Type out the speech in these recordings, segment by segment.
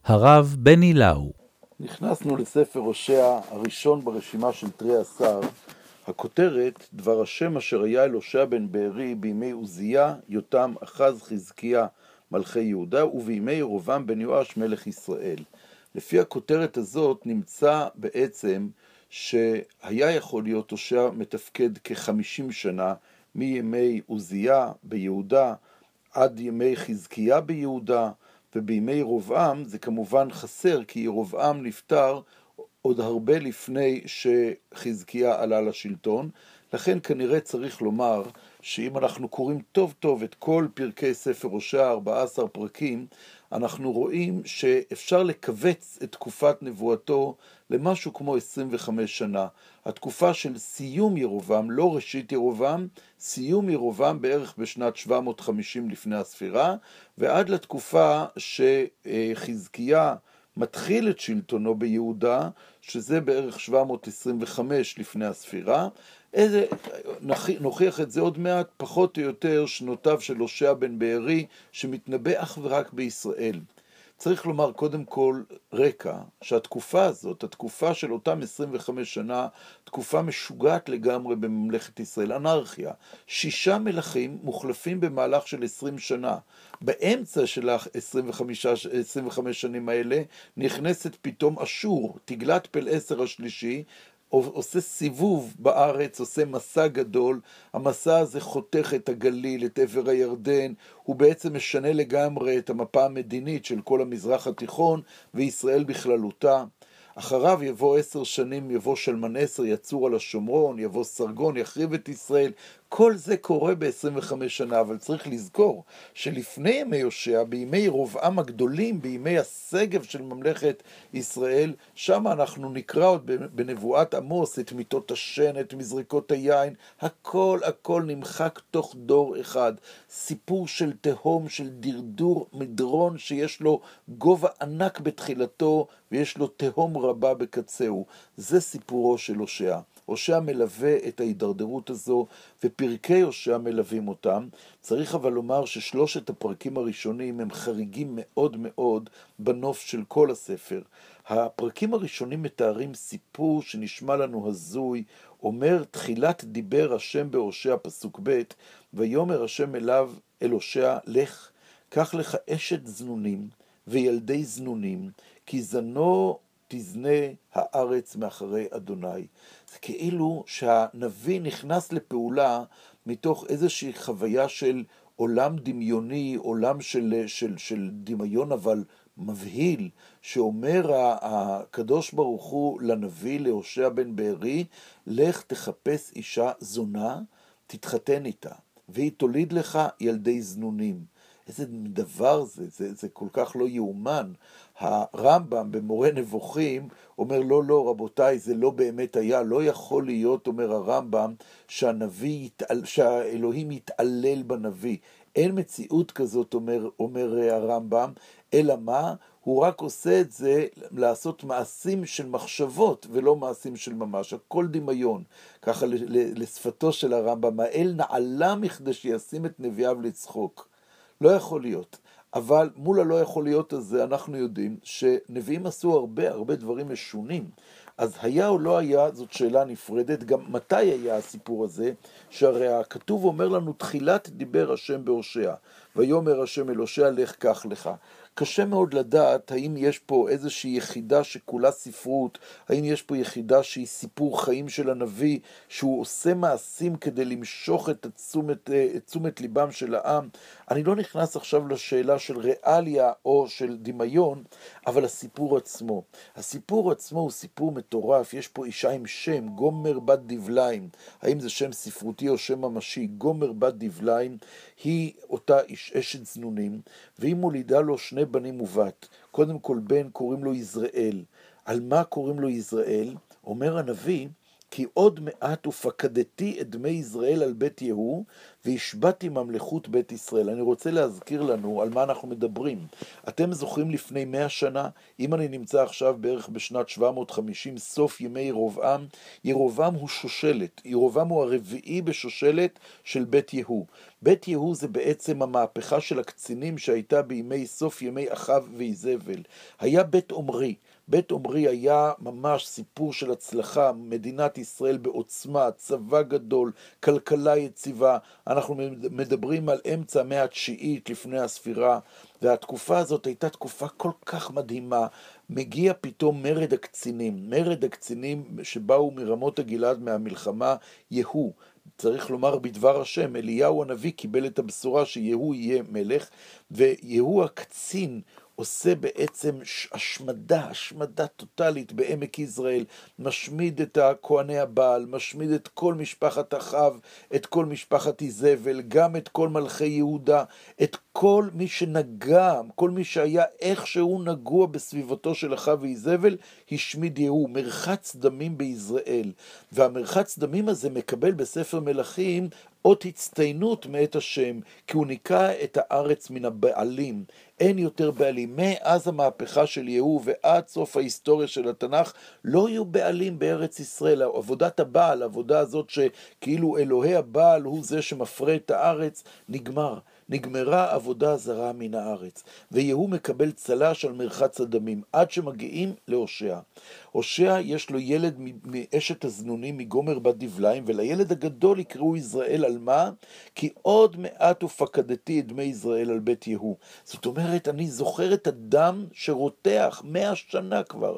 הרב בני לאו. נכנסנו לספר הושע הראשון ברשימה של תרי עשר. הכותרת, דבר השם אשר היה אל הושע בן בארי בימי עוזיה, יותם, אחז, חזקיה, מלכי יהודה, ובימי ירבעם בן יואש מלך ישראל. לפי הכותרת הזאת נמצא בעצם שהיה יכול להיות הושע מתפקד כ-50 שנה, מימי עוזיה ביהודה עד ימי חזקיה ביהודה, ובימי ירבעם זה כמובן חסר, כי ירבעם נפטר עוד הרבה לפני שחזקיה עלה לשלטון. לכן כנראה צריך לומר שאם אנחנו קוראים טוב טוב את כל פרקי ספר הושע, 14 פרקים, אנחנו רואים שאפשר לקבץ את תקופת נבואתו למשהו כמו 25 שנה. התקופה של סיום ירבעם, לא ראשית ירבעם, סיום ירבעם בערך בשנת 750 לפני הספירה, ועד לתקופה שחזקיה מתחיל את שלטונו ביהודה, שזה בערך 725 לפני הספירה. נוכיח את זה עוד מעט, פחות או יותר שנותיו של הושע בן בארי, שמתנבא אך ורק בישראל. צריך לומר קודם כל רקע, שהתקופה הזאת, התקופה של אותם 25 שנה, תקופה משוגעת לגמרי בממלכת ישראל, אנרכיה. 6 מלכים מוחלפים במהלך של 20 שנה. באמצע של 25 שנים האלה נכנסת פתאום אשור, תגלת פלעשר השלישי, עושה סיבוב בארץ, עושה מסע גדול. המסע הזה חותך את הגליל, את עבר הירדן, הוא בעצם משנה לגמרי את המפה המדינית של כל המזרח התיכון וישראל בכללותה. אחריו יבוא 10 שנים, יבוא שלמנסר, יצור על השומרון, יבוא סרגון, יחריב את ישראל. כל זה קורה ב-25 שנה, אבל צריך לזכור שלפני ימי הושע, בימי ירבעם הגדולים, בימי הסגב של ממלכת ישראל, שם אנחנו נקרא עוד בנבואת עמוס את מיטות השן, את מזריקות היין, הכל נמחק תוך דור אחד. סיפור של תהום, של דרדור מדרון שיש לו גובה ענק בתחילתו, ויש לו תהום רבה בקצהו. זה סיפורו של הושע. הושע מלווה את ההידרדרות הזו, ופרקי הושע מלווים אותם. צריך אבל לומר ששלושת הפרקים הראשונים הם חריגים מאוד מאוד בנוף של כל הספר. הפרקים הראשונים מתארים סיפור שנשמע לנו הזוי, אומר תחילת דיבר השם בהושע פסוק ב', ויאמר השם אליו אל הושע, לך, קח לך אשת זנונים וילדי זנונים, כי זנו תזנה הארץ מאחרי אדוני. זה כאילו שהנביא נכנס לפעולה מתוך איזושהי חוויה של עולם דמיוני, עולם של דמיון אבל מבהיל, שאומר הקדוש ברוך הוא לנביא, להושע בן בארי, לך תחפש אישה זונה, תתחתן איתה, והיא תוליד לך ילדי זנונים. איזה דבר זה כל כך לא יאומן. הרמב"ם במורה נבוכים אומר לא רבותיי, זה לא באמת היה, לא יכול להיות, אומר הרמב"ם, שהאלוהים יתעלל בנביא. אין מציאות כזאת, אומר הרמב"ם, אלא מה? הוא רק עושה את זה לעשות מעשים של מחשבות ולא מעשים של ממש, הכל דמיון. ככה לשפתו של הרמב"ם, האל נעלה מכדי שישים את נביאיו לצחוק. לא יכול להיות. אבל מול הלא יכול להיות הזה אנחנו יודעים שנביאים עשו הרבה דברים משונים. אז היה או לא היה, זאת שאלה נפרדת. גם מתי היה הסיפור הזה? שהרי הכתוב אומר לנו תחילת דיבר השם בהושע, ויאמר השם אל הושע, לך קח לך. קשה מאוד לדעת האם יש פה איזושהי יחידה שכולה ספרות, האם יש פה יחידה שהיא סיפור חיים של הנביא, שהוא עושה מעשים כדי למשוך את תשומת ליבם של העם. אני לא נכנס עכשיו לשאלה של ריאליה או של דמיון, אבל הסיפור עצמו הוא סיפור מטורף. יש פה אישה עם שם, גומר בת דבליים. האם זה שם ספרותי או שם ממשי? גומר בת דבליים היא אותה אשת זנונים, והיא מולידה לו 2 בנים ובת. קודם כל בן קוראים לו יזרעאל. על מה קוראים לו יזרעאל? אומר הנביא, כי עוד מעט ופקדתי את דמי ישראל על בית יהוא, והשבתי ממלכות בית ישראל. אני רוצה להזכיר לנו על מה אנחנו מדברים. אתם זוכרים לפני 100 שנה, אם אני נמצא עכשיו בערך בשנת 750, סוף ימי ירבעם, ירבעם הוא שושלת, ירבעם הוא הרביעי בשושלת של בית יהוא. בית יהוא זה בעצם המהפכה של הקצינים שהייתה בימי סוף ימי אחאב ואיזבל. היה בית עומרי. בית עומרי היה ממש סיפור של הצלחה, מדינת ישראל בעוצמה, צבא גדול, כלכלה יציבה. אנחנו מדברים על אמצע המאה התשיעית לפני הספירה, והתקופה הזאת הייתה תקופה כל כך מדהימה. מגיע פתאום מרד הקצינים שבאו מרמות הגלעד מהמלחמה, יהוא. צריך לומר בדבר השם, אליהו הנביא קיבל את הבשורה שיהוא יהיה מלך, ויהוא הקצין עושה בעצם השמדה טוטלית בעמק יזרעאל, משמיד את הכהני הבעל, משמיד את כל משפחת אחאב, את כל משפחת איזבל, גם את כל מלכי יהודה, את כל מי שנגע, כל מי שהיה איכשהו נגוע בסביבתו של אחאב ואיזבל, השמיד יהוא, מרחץ דמים ביזרעאל. והמרחץ דמים הזה מקבל בספר מלכים אות הצטיינות מאת השם, כי הוא ניקה את הארץ מן הבעלים. אין יותר בעלים. מאז המהפכה של יהוא ועד סוף ההיסטוריה של התנ"ך, לא יהיו בעלים בארץ ישראל. עבודת הבעל, העבודה הזאת שכאילו אלוהי הבעל הוא זה שמפרה את הארץ, נגמרה עבודה זרה מן הארץ. ויהוא מקבל צל"ש על מרחץ הדמים, עד שמגיעים להושע. הושע יש לו ילד מאשת הזנונים מגומר בת דבליים, ולילד הגדול יקראו ישראל על מה? כי עוד מעט ופקדתי את דמי ישראל על בית יהוא. זאת אומרת, אני זוכר את הדם שרותח 100 שנה כבר,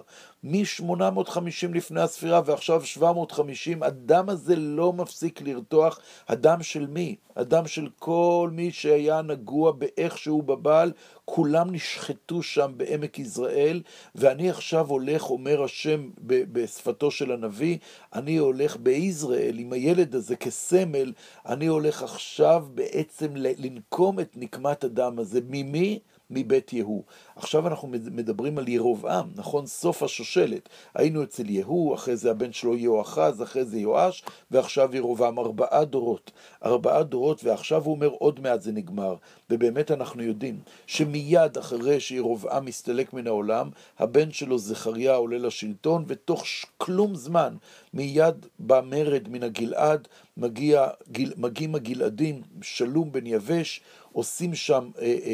מ-850 לפני הספירה ועכשיו 750, הדם הזה לא מפסיק לרתוח. הדם של מי? הדם של כל מי שהיה נגוע באיכשהו בבעל, כולם נשחטו שם בעמק יזרעאל, ואני עכשיו הולך, אומר השם בשפתו של הנביא, אני הולך ביזרעאל עם הילד הזה כסמל, אני הולך עכשיו בעצם לנקום את נקמת הדם הזה. ממי? מבית יהוא. עכשיו אנחנו מדברים על ירבעם, נכון? סוף השושלת. היינו אצל יהוא, אחרי זה הבן שלו יהואחז, אחרי זה יואש, ועכשיו ירבעם. 4 דורות. 4 דורות, ועכשיו הוא אומר עוד מעט זה נגמר. ובאמת אנחנו יודעים שמיד אחרי שירבעם מסתלק מן העולם, הבן שלו זכריה עולה לשלטון, ותוך כלום זמן מיד במרד מן הגלעד, מגיעים הגלעדים, שלום בן יבש, עושים שם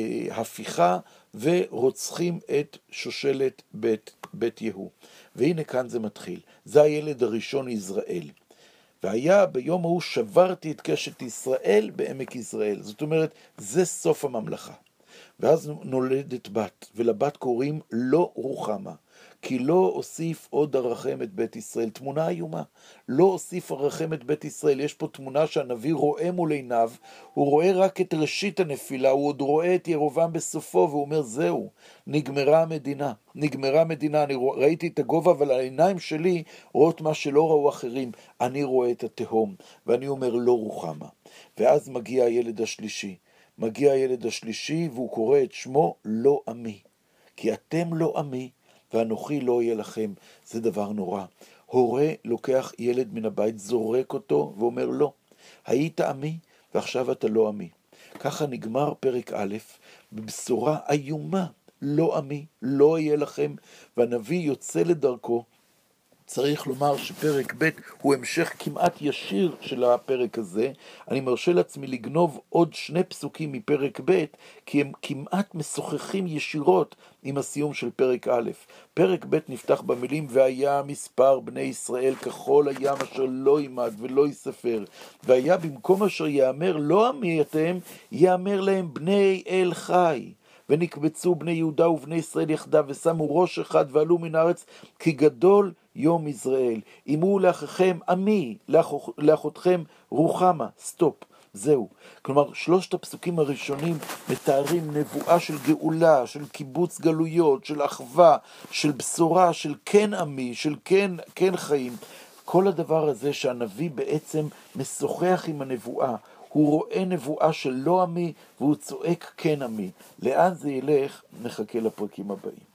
הפיכה ורוצחים את שושלת בית יהוא. והנה כאן זה מתחיל. זה הילד הראשון יזרעאל. והיה ביום ההוא שברתי את קשת ישראל בעמק יזרעאל. זאת אומרת, זה סוף הממלכה. ואז נולדת בת, ולבת קוראים לא רוחמה. כי לא אוסיף עוד ארחם את בית ישראל. תמונה איומה. לא אוסיף ארחם את בית ישראל. יש פה תמונה שהנביא רואה מול עיניו, הוא רואה רק את ראשית הנפילה, הוא עוד רואה את ירבעם בסופו, והוא אומר, זהו, נגמרה המדינה. נגמרה המדינה, אני ראיתי את הגובה, אבל העיניים שלי רואות מה שלא ראו אחרים. אני רואה את התהום, ואני אומר, לא רוחמה. ואז מגיע הילד השלישי, והוא קורא את שמו לא עמי. כי אתם לא עמי, ואנוכי לא יהיה לכם. זה דבר נורא. הורה לוקח ילד מן הבית, זורק אותו ואומר לא, היית עמי ועכשיו אתה לא עמי. ככה נגמר פרק א', בבשורה איומה, לא עמי, לא יהיה לכם, והנביא יוצא לדרכו. צריך לומר שפרק ב' הוא המשך כמעט ישיר של הפרק הזה. אני מרשה לעצמי לגנוב עוד 2 פסוקים מפרק ב', כי הם כמעט משוחחים ישירות עם הסיום של פרק א'. פרק ב' נפתח במילים, והיה מספר בני ישראל כחול הים אשר לא יימד ולא יספר. והיה במקום אשר יאמר לא עמי אתם, יאמר להם בני אל חי. ונקבצו בני יהודה ובני ישראל יחדיו, ושמו ראש אחד ועלו מן הארץ, כי גדול יום יזרעאל. אמרו לאחיכם עמי, לאחותכם רוחמה. סטופ. זהו. כלומר, 3 הפסוקים הראשונים מתארים נבואה של גאולה, של קיבוץ גלויות, של אחווה, של בשורה, של כן עמי, של כן חיים. כל הדבר הזה שהנביא בעצם משוחח עם הנבואה, הוא רואה נבואה של לא עמי, והוא צועק כן עמי. לאן זה ילך? נחכה לפרקים הבאים.